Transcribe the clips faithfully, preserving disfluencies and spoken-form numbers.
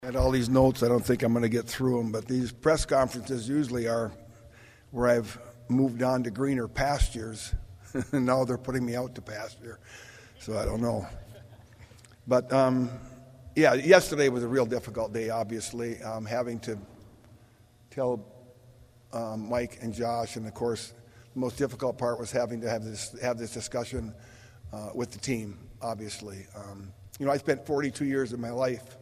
I had all these notes. I don't think I'm going to get through them, but these press conferences usually are where I've moved on to greener pastures, and now they're putting me out to pasture, so I don't know. But, um, yeah, yesterday was a real difficult day, obviously, um, having to tell um, Mike and Josh, and, of course, the most difficult part was having to have this have this discussion uh, with the team, obviously. Um, you know, I spent forty-two years of my life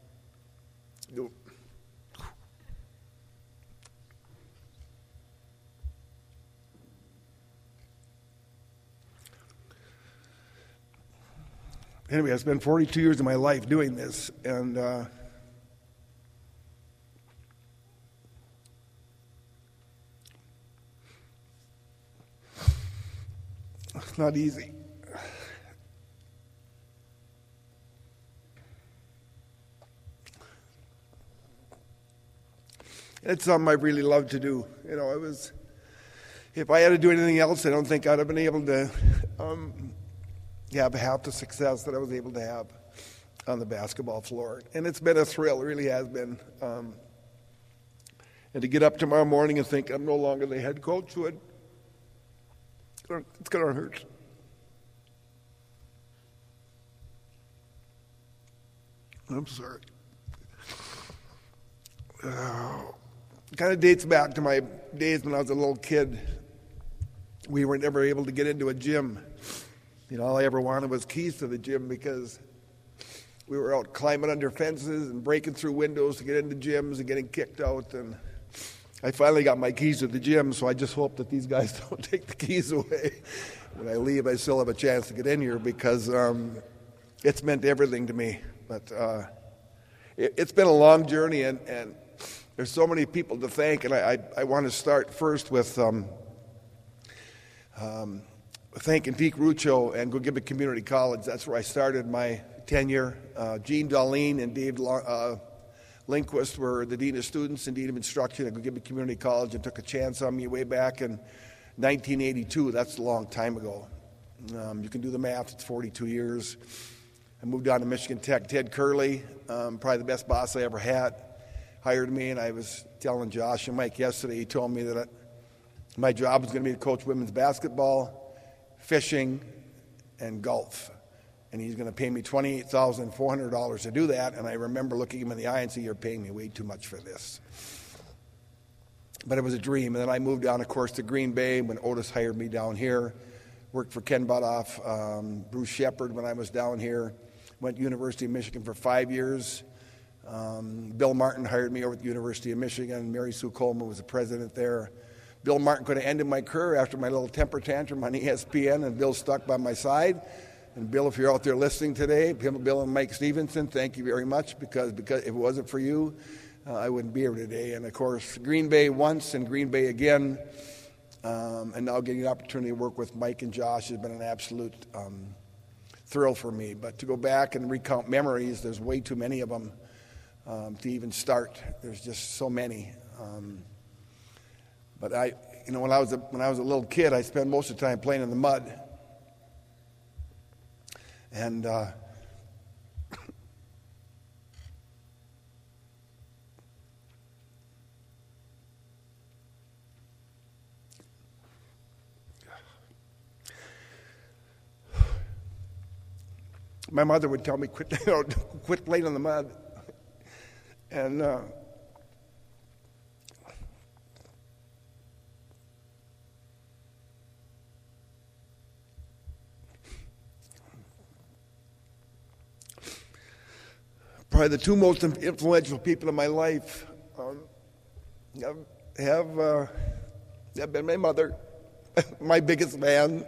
Anyway, I spent forty-two years of my life doing this, and uh, it's not easy. It's something I really love to do. You know, it was, if I had to do anything else, I don't think I'd have been able to um, have half the success that I was able to have on the basketball floor. And it's been a thrill, it really has been. Um, and to get up tomorrow morning and think I'm no longer the head coach, would, it's going to hurt. I'm sorry. Oh. It kind of dates back to my days when I was a little kid. We were never able to get into a gym. You know, all I ever wanted was keys to the gym because we were out climbing under fences and breaking through windows to get into gyms and getting kicked out. And I finally got my keys to the gym, so I just hope that these guys don't take the keys away. When I leave, I still have a chance to get in here because um, it's meant everything to me. But uh, it, it's been a long journey, and, and there's so many people to thank, and I, I, I want to start first with um, um, thanking Pete Rucho and Gogebic Community College. That's where I started my tenure. Uh, Gene Darlene and Dave uh, Lindquist were the Dean of Students and Dean of Instruction at Gogebic Community College and took a chance on me way back in nineteen eighty-two. That's a long time ago. Um, you can do the math. It's forty-two years. I moved on to Michigan Tech. Ted Curley, um, probably the best boss I ever had, hired me, and I was telling Josh and Mike yesterday, he told me that it, my job was going to be to coach women's basketball, fishing, and golf. And he's going to pay me twenty-eight thousand four hundred dollars to do that. And I remember looking him in the eye and saying, you're paying me way too much for this. But it was a dream. And then I moved down, of course, to Green Bay when Otis hired me down here. Worked for Ken Butoff, um, Bruce Shepard when I was down here. Went to University of Michigan for five years. Um, Bill Martin hired me over at the University of Michigan. Mary Sue Coleman was the president there. Bill Martin could have ended my career after my little temper tantrum on E S P N, and Bill stuck by my side. And Bill, if you're out there listening today, Bill and Mike Stevenson, thank you very much, because, because if it wasn't for you, uh, I wouldn't be here today. And, of course, Green Bay once and Green Bay again, um, and now getting the opportunity to work with Mike and Josh has been an absolute um, thrill for me. But to go back and recount memories, there's way too many of them. Um, to even start, there's just so many. Um, but I, you know, when I was a, when I was a little kid, I spent most of the time playing in the mud, and uh, my mother would tell me, "Quit, you know, quit playing in the mud." And uh, probably the two most influential people in my life um, have have, uh, have been my mother, my biggest fan.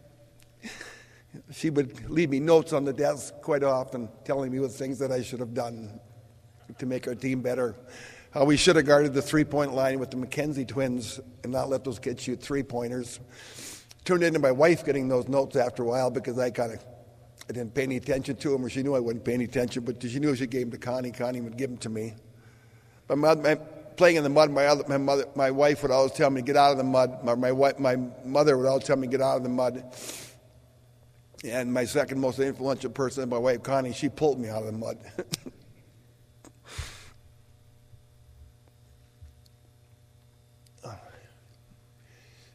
She would leave me notes on the desk quite often, telling me what things that I should have done to make our team better. How we should have guarded the three-point line with the McKenzie twins and not let those kids shoot three-pointers. Turned into my wife getting those notes after a while because I kind of I didn't pay any attention to them, or she knew I wouldn't pay any attention, but she knew she gave them to Connie. Connie would give them to me. But my, my, playing in the mud, my, other, my, mother, my wife would always tell me to get out of the mud. My, my, wife, my mother would always tell me to get out of the mud. And my second most influential person, my wife Connie, she pulled me out of the mud.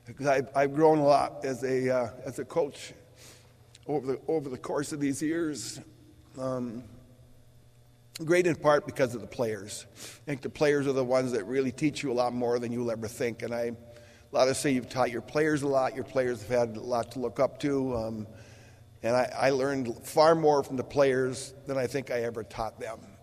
because I've, I've grown a lot as a uh, as a coach over the over the course of these years. Um, great in part because of the players. I think the players are the ones that really teach you a lot more than you'll ever think. And I, a lot of say you've taught your players a lot. Your players have had a lot to look up to. Um, and I, I learned far more from the players than I think I ever taught them.